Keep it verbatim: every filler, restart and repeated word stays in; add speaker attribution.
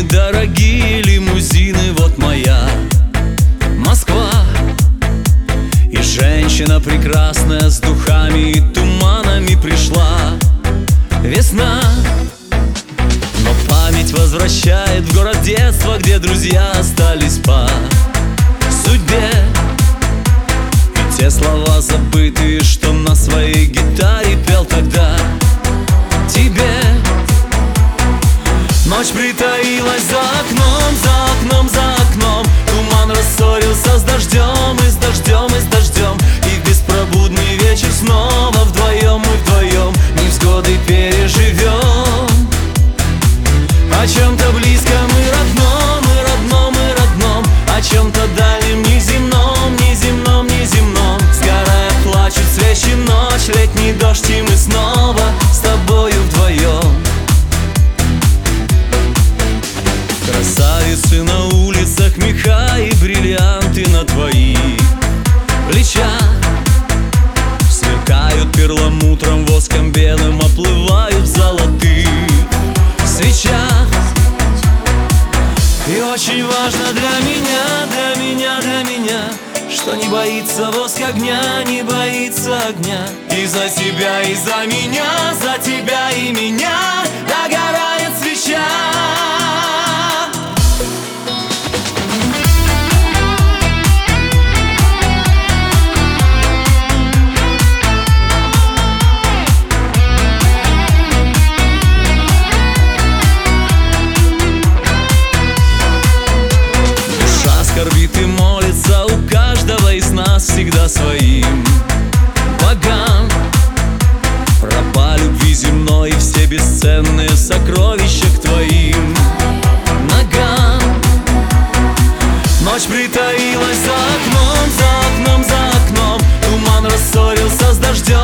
Speaker 1: дорогие лимузины. Вот моя Москва, и женщина прекрасная с духами и туманами пришла. Весна, но память возвращает в город детства, где друзья остались по судьбе. И те слова забытые, что на своей гитаре пел тогда тебе. Ночь притаилась за окном, за окном, за окном. Туман рассорился с дождем, и с дождем, и с дождем. И в беспробудный вечер снова вдвоем мы вдвоем невзгоды переживем. О чем-то близком и родном, и родном, и родном. О чем-то дальнем, неземном, неземном, неземном. Сгорая плачут свечи, ночь, летний дождь, и мы снова с тобою вдвоем. Красавицы на улицах, меха и бриллианты на твоих плечах. Сверкают перламутром, воском белым, оплывают в золотых свечах. И очень важно для меня, для меня, для меня, что не боится воск огня, не боится огня. И за тебя, и за меня, за тебя и меня догорает свеча. Скорбит и молится у каждого из нас всегда своим богам. Пропа любви земной и все бесценные сокровища к твоим ногам. Ночь притаилась за окном, за окном, за окном. Туман рассорился с дождем,